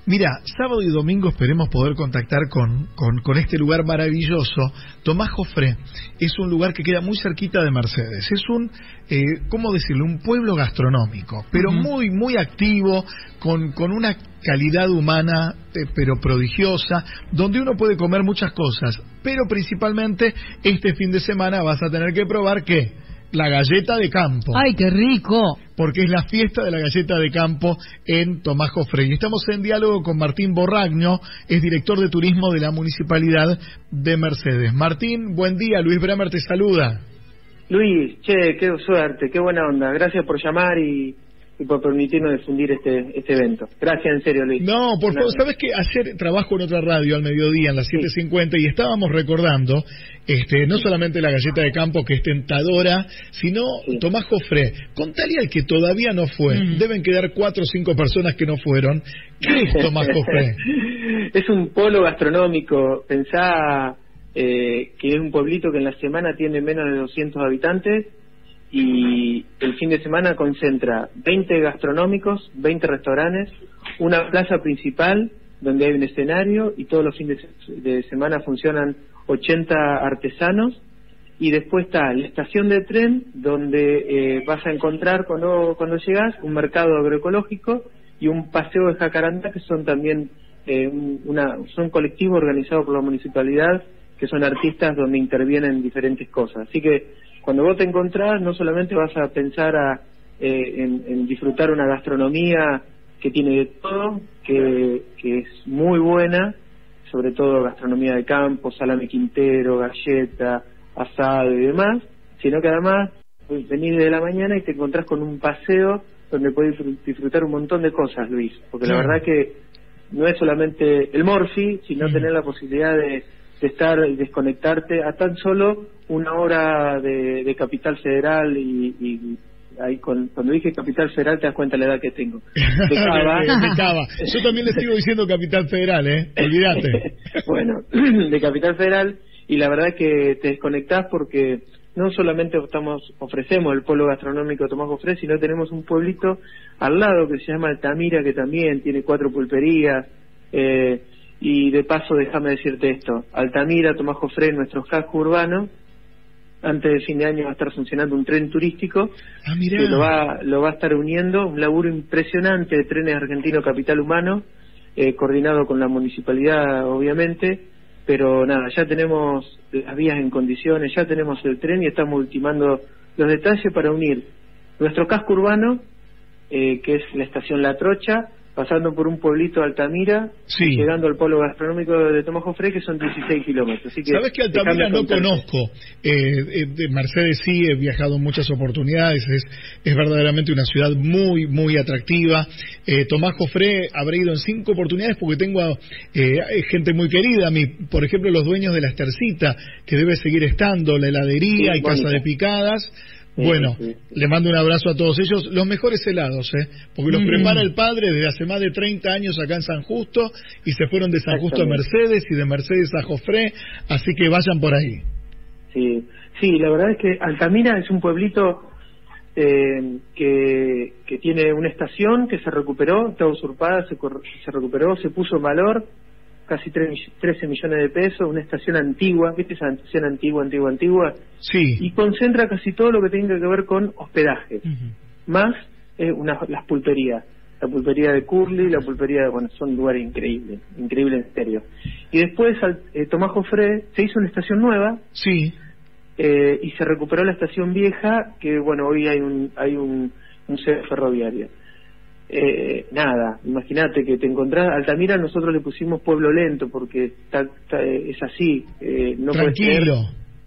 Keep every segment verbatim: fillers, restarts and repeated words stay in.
Mira, sábado y domingo esperemos poder contactar con, con, con este lugar maravilloso. Tomás Jofré es un lugar que queda muy cerquita de Mercedes. Es un, eh, ¿cómo decirlo? Un pueblo gastronómico, pero uh-huh. muy, muy activo, con, con una calidad humana, eh, pero prodigiosa, donde uno puede comer muchas cosas. Pero principalmente este fin de semana vas a tener que probar ¿qué? La galleta de campo. ¡Ay, qué rico! Porque es la fiesta de la galleta de campo en Tomás Jofré. Y estamos en diálogo con Martín Borragno, es director de turismo de la Municipalidad de Mercedes. Martín, buen día, Luis Bremer te saluda. Luis, che, qué suerte, qué buena onda. Gracias por llamar y, y por permitirnos difundir este este evento. Gracias, en serio, Luis. No, por favor, ¿sabes qué? Ayer trabajo en otra radio al mediodía, en las siete cincuenta, sí. Y estábamos recordando este no solamente la galleta de campo, que es tentadora, sino sí. Tomás Jofré. Contale al que todavía no fue, mm. deben quedar cuatro o cinco personas que no fueron. ¿Qué es Tomás Jofré? Es un polo gastronómico. Pensá eh, que es un pueblito que en la semana tiene menos de doscientos habitantes, y el fin de semana concentra veinte gastronómicos, veinte restaurantes, una plaza principal donde hay un escenario, y todos los fines de semana funcionan ochenta artesanos, y después está la estación de tren donde eh, vas a encontrar cuando cuando llegas un mercado agroecológico y un paseo de jacaranda, que son también eh, una son colectivos organizados por la municipalidad, que son artistas donde intervienen diferentes cosas. Así que cuando vos te encontrás, no solamente vas a pensar a, eh, en, en disfrutar una gastronomía que tiene de todo, que, que es muy buena, sobre todo gastronomía de campo, salame quintero, galleta, asado y demás, sino que además venís de la mañana y te encontrás con un paseo donde podés disfrutar un montón de cosas, Luis, porque la verdad que no es solamente el morfi, sino tener la posibilidad de, de estar y desconectarte a tan solo una hora de, de Capital Federal, y, y ahí con, cuando dije Capital Federal te das cuenta de la edad que tengo. De Cava. de Cava. Yo también le sigo diciendo Capital Federal, ¿eh? Olvídate. Bueno, de Capital Federal, y la verdad es que te desconectás porque no solamente estamos ofrecemos el polo gastronómico Tomás Jofré, sino tenemos un pueblito al lado que se llama Altamira, que también tiene cuatro pulperías, eh, y de paso déjame decirte esto: Altamira, Tomás Jofré, nuestros cascos urbanos. Antes de fin de año va a estar funcionando un tren turístico ah, mirá. que lo va lo va a estar uniendo, un laburo impresionante de Trenes Argentino Capital Humano, eh, coordinado con la municipalidad, obviamente, pero nada, ya tenemos las vías en condiciones, ya tenemos el tren y estamos ultimando los detalles para unir nuestro casco urbano, eh, que es la estación La Trocha, pasando por un pueblito de Altamira, sí. llegando al polo gastronómico de Tomás Jofré, que son dieciséis kilómetros. Así que ¿sabes que Altamira no conozco? Eh, eh, de Mercedes sí, he viajado en muchas oportunidades, es, es verdaderamente una ciudad muy, muy atractiva. Eh, Tomás Jofré habré ido en cinco oportunidades porque tengo eh, gente muy querida, mi, por ejemplo, los dueños de la Estercita, que debe seguir estando, la heladería sí, y bonita. Casa de Picadas. Sí, bueno, sí, sí. le mando un abrazo a todos ellos. Los mejores helados, ¿eh? Porque los mm. prepara el padre desde hace más de treinta años acá en San Justo, y se fueron de San Justo a Mercedes y de Mercedes a Jofré, así que vayan por ahí. Sí, sí, la verdad es que Altamira es un pueblito eh, que, que tiene una estación que se recuperó, está usurpada, se, se recuperó, se puso en valor, casi trece millones de pesos, una estación antigua, ¿viste esa estación antigua, antigua, antigua? Sí. Y concentra casi todo lo que tenga que ver con hospedaje, uh-huh. más eh, una, las pulperías, la pulpería de Curly, la pulpería de, bueno, son lugares increíbles, increíbles en serio. Y después al, eh, Tomás Jofré se hizo una estación nueva, sí, eh, y se recuperó la estación vieja, que bueno, hoy hay un hay un museo ferroviario. Eh, nada, imagínate que te encontrás, Altamira nosotros le pusimos pueblo lento porque está, está, es así, eh, no tranquilo,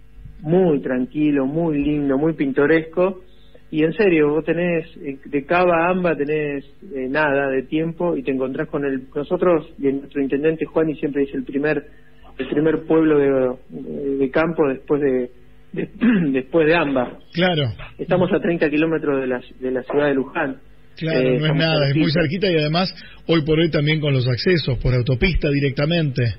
muy tranquilo, muy lindo, muy pintoresco, y en serio, vos tenés eh, de Cava a Amba tenés eh, nada de tiempo y te encontrás con el, nosotros y nuestro intendente Juan, y siempre dice el primer el primer pueblo de, de campo después de, de después de Amba. Claro. Estamos a treinta kilómetros de la, de la ciudad de Luján. Claro, eh, no es nada, cerquita. Es muy cerquita, y además hoy por hoy también con los accesos por autopista directamente.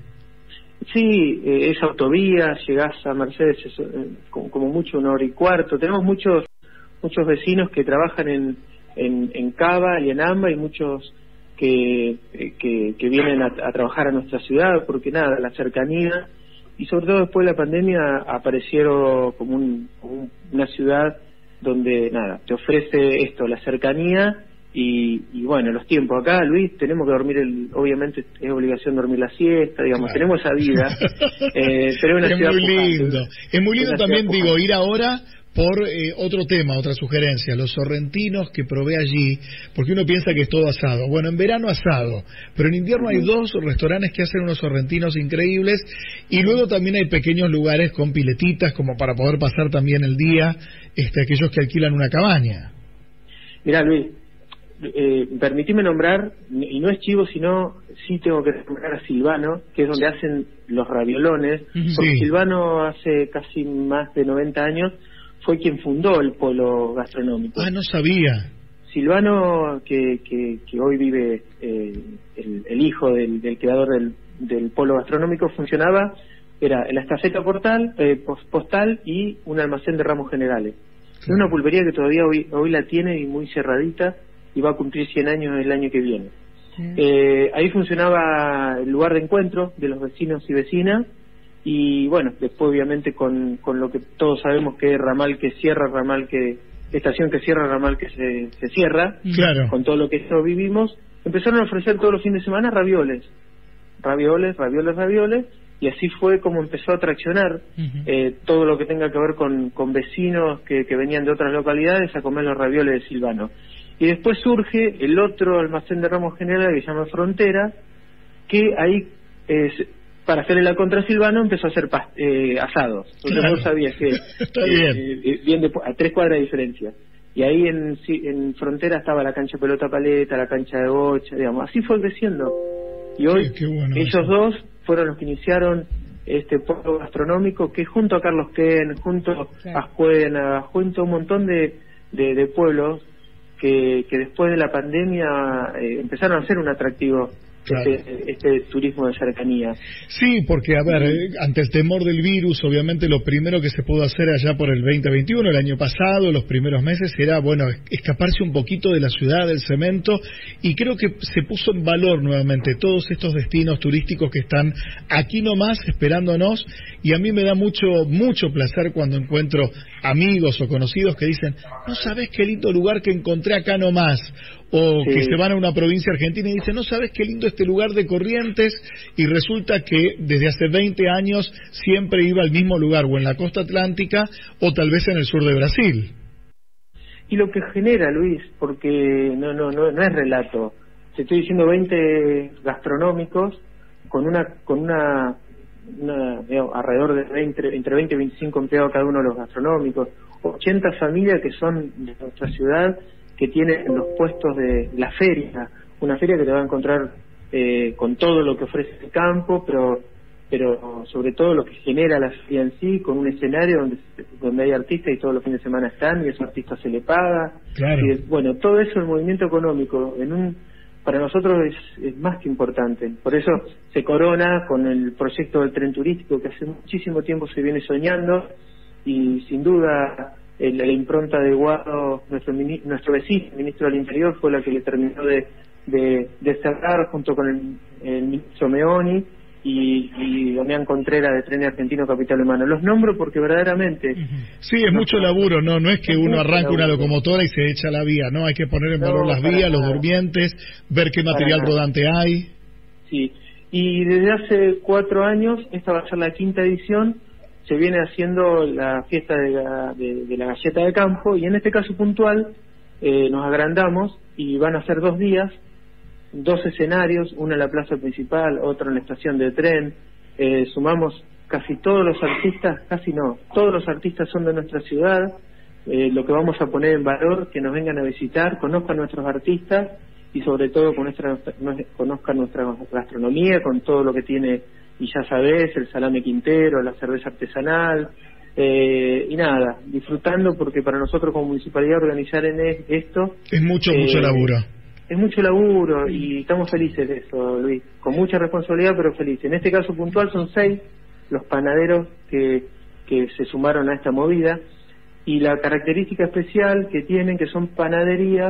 Sí, eh, es autovía, llegás a Mercedes es, eh, como, como mucho una hora y cuarto. Tenemos muchos muchos vecinos que trabajan en, en, en Cava y en Amba, y muchos que, que, que vienen a, a trabajar a nuestra ciudad, porque nada, la cercanía, y sobre todo después de la pandemia aparecieron como, un, como una ciudad donde nada, te ofrece esto, la cercanía y, y bueno, los tiempos. Acá, Luis, tenemos que dormir, el, obviamente es obligación dormir la siesta, digamos, claro. Tenemos esa vida, eh, pero es una es ciudad muy pujante, lindo, es muy lindo también, digo, ir ahora por eh, otro tema, otra sugerencia, los sorrentinos que probé allí, porque uno piensa que es todo asado. Bueno, en verano asado, pero en invierno uh-huh. hay dos restaurantes que hacen unos sorrentinos increíbles, y luego también hay pequeños lugares con piletitas como para poder pasar también el día, este, aquellos que alquilan una cabaña. Mirá, Luis, eh, permitime nombrar, y no es chivo, sino sí tengo que nombrar a Silvano, que es donde hacen los raviolones, uh-huh. porque sí. Silvano hace casi más de noventa años fue quien fundó el polo gastronómico. Ah, no sabía. Silvano, que, que, que hoy vive eh, el, el hijo del, del creador del, del polo gastronómico, funcionaba, era la estafeta portal, eh, postal y un almacén de ramos generales. Claro. Es una pulpería que todavía hoy, hoy la tiene y muy cerradita, y va a cumplir cien años el año que viene. Sí. Eh, ahí funcionaba el lugar de encuentro de los vecinos y vecinas, y bueno, después obviamente con, con lo que todos sabemos que es ramal que cierra, ramal que estación que cierra, ramal que se, se cierra, claro. Con todo lo que esto vivimos, empezaron a ofrecer todos los fines de semana ravioles, ravioles, ravioles, ravioles, y así fue como empezó a traccionar uh-huh. eh, todo lo que tenga que ver con, con vecinos que, que venían de otras localidades a comer los ravioles de Silvano. Y después surge el otro almacén de ramos general que se llama Frontera, que ahí es... para hacerle la contra Silvano empezó a hacer past eh, asados. Entonces claro. Vos sabías que Está bien. Eh, bien de, a tres cuadras de diferencia. Y ahí en, en Frontera estaba la cancha de pelota paleta, la cancha de bocha, digamos. Así fue creciendo. Y hoy sí, qué bueno ellos eso. dos fueron los que iniciaron este polo gastronómico, que junto a Carlos Ken, junto claro. a Ascuena, junto a un montón de, de, de pueblos que, que después de la pandemia eh, empezaron a ser un atractivo. Claro. Este, este turismo de cercanía. Sí, porque, a ver, eh, ante el temor del virus, obviamente lo primero que se pudo hacer allá por el veinte veintiuno, el año pasado, los primeros meses, era, bueno, escaparse un poquito de la ciudad, del cemento, y creo que se puso en valor nuevamente todos estos destinos turísticos que están aquí nomás esperándonos, y a mí me da mucho, mucho placer cuando encuentro amigos o conocidos que dicen, no sabes qué lindo lugar que encontré acá nomás, o sí. que se van a una provincia argentina y dicen, no sabes qué lindo este lugar de Corrientes, y resulta que desde hace veinte años siempre iba al mismo lugar, o en la costa atlántica, o tal vez en el sur de Brasil. Y lo que genera, Luis, porque no no no no es relato, te estoy diciendo veinte gastronómicos con una con una, una digamos, alrededor de veinte, entre veinte y veinticinco empleados cada uno de los gastronómicos, ochenta familias que son de nuestra ciudad, que tienen los puestos de la feria, una feria que te va a encontrar eh, con todo lo que ofrece el campo, pero pero sobre todo lo que genera la feria en sí, con un escenario donde donde hay artistas y todos los fines de semana están, y a esos artistas se le paga. Claro. Y, bueno, todo eso, el movimiento económico, en un para nosotros es, es más que importante. Por eso se corona con el proyecto del tren turístico, que hace muchísimo tiempo se viene soñando, y sin duda el, la impronta de Guado, nuestro nuestro vecino, el ministro del Interior, fue la que le terminó de, de, de cerrar junto con el, el ministro Meoni y, y Damián Contreras de Tren Argentino Capital Humano. Los nombro porque verdaderamente... Sí, es mucho laburo, no no es que uno arranca una locomotora y se echa a la vía, no, hay que poner en valor no, las vías, nada. Los durmientes, ver qué material rodante hay. Sí, y desde hace cuatro años, esta va a ser la quinta edición, se viene haciendo la fiesta de la, de, de la galleta de campo, y en este caso puntual eh, nos agrandamos y van a ser dos días, dos escenarios, uno en la plaza principal, otro en la estación de tren. Eh, sumamos casi todos los artistas, casi no, todos los artistas son de nuestra ciudad. Eh, lo que vamos a poner en valor, que nos vengan a visitar, conozcan nuestros artistas y sobre todo con nuestra, conozcan nuestra gastronomía, con todo lo que tiene. Y ya sabés, el salame quintero, la cerveza artesanal, eh, y nada, disfrutando, porque para nosotros como municipalidad organizar en esto... Es mucho, eh, mucho laburo. Es mucho laburo y estamos felices de eso, Luis, con mucha responsabilidad, pero felices. En este caso puntual son seis los panaderos que, que se sumaron a esta movida, y la característica especial que tienen, que son panaderías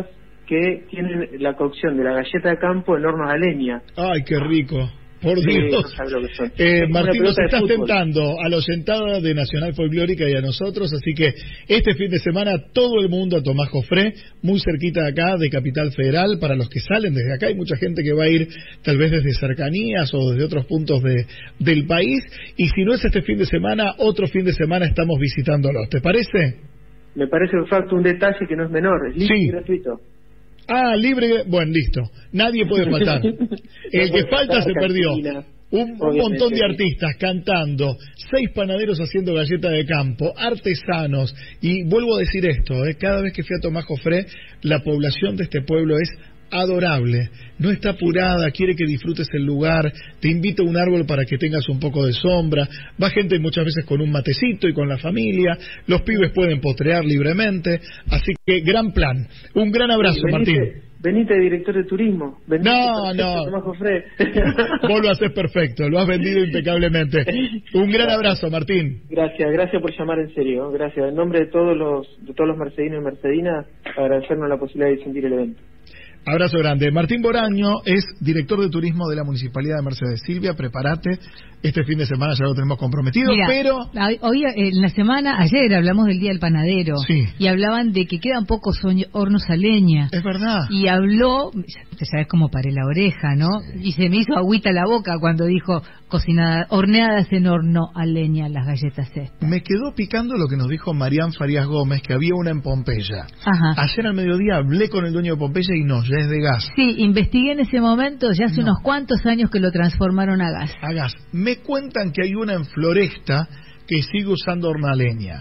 que tienen la cocción de la galleta de campo en hornos a leña. ¡Ay, qué rico! Por Sí, Dios. no sabe lo que son. Eh, Es una Martín, nos pelota de estás fútbol. tentando a la oyentada de Nacional Folclórica y a nosotros, así que este fin de semana todo el mundo a Tomás Jofré, muy cerquita de acá, de Capital Federal. Para los que salen desde acá, hay mucha gente que va a ir tal vez desde cercanías o desde otros puntos de, del país, y si no es este fin de semana, otro fin de semana estamos visitándolos. ¿Te parece? Me parece perfecto, un detalle que no es menor, es libre Sí. y gratuito. Ah, libre, bueno, listo. Nadie puede faltar. El que falta se perdió. Un, un montón de artistas cantando, seis panaderos haciendo galleta de campo, artesanos, y vuelvo a decir esto, ¿eh? Cada vez que fui a Tomás Jofré, la población de este pueblo es adorable, no está apurada, quiere que disfrutes el lugar, te invita a un árbol para que tengas un poco de sombra, va gente muchas veces con un matecito y con la familia, los pibes pueden potrear libremente, así que gran plan, un gran abrazo, venite, Martín. Venite, director de turismo. Venite, No, no. Tomás Jofré. Vos lo haces perfecto, lo has vendido impecablemente. Un gran abrazo, Martín. Gracias, gracias por llamar en serio. Gracias. En nombre de todos los de todos los mercedinos y mercedinas, agradecernos la posibilidad de difundir el evento. Abrazo grande. Martín Boraño es director de turismo de la Municipalidad de Mercedes. Silvia, prepárate. Este fin de semana ya lo tenemos comprometido, Mira, pero... hoy en la semana, ayer hablamos del Día del Panadero. Sí. Y hablaban de que quedan pocos hornos a leña. Es verdad. Y habló, te sabes cómo paré la oreja, ¿no? Sí. Y se me hizo agüita la boca cuando dijo cocinadas, horneadas en horno a leña las galletas estas. Me quedó picando lo que nos dijo Marián Farías Gómez, que había una en Pompeya. Ajá. Ayer al mediodía hablé con el dueño de Pompeya y no, ya es de gas. Sí, investigué en ese momento, ya hace no. unos cuantos años que lo transformaron a gas. A gas. Me cuentan que hay una en Floresta que sigue usando horno a leña.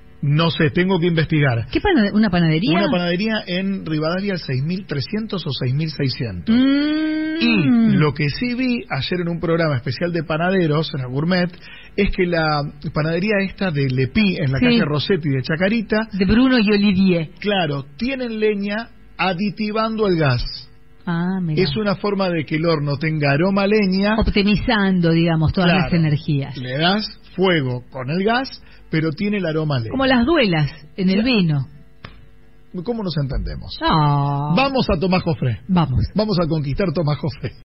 No sé, tengo que investigar. ¿Qué pana una panadería? Una panadería en Rivadavia seis mil trescientos o seis mil seiscientos. Mm. Y lo que sí vi ayer en un programa especial de panaderos, en el Gourmet, es que la panadería esta de Lepí, en la sí. calle Rossetti de Chacarita, de Bruno y Olivier, claro, tienen leña aditivando el gas. Ah, mira. Es una forma de que el horno tenga aroma a leña. Optimizando, digamos, todas claro, las energías. Le das fuego con el gas, pero tiene el aroma a leña. Como las duelas en el vino. ¿Cómo nos entendemos? Oh. Vamos a Tomás Jofré. Vamos. Vamos a conquistar Tomás Jofré.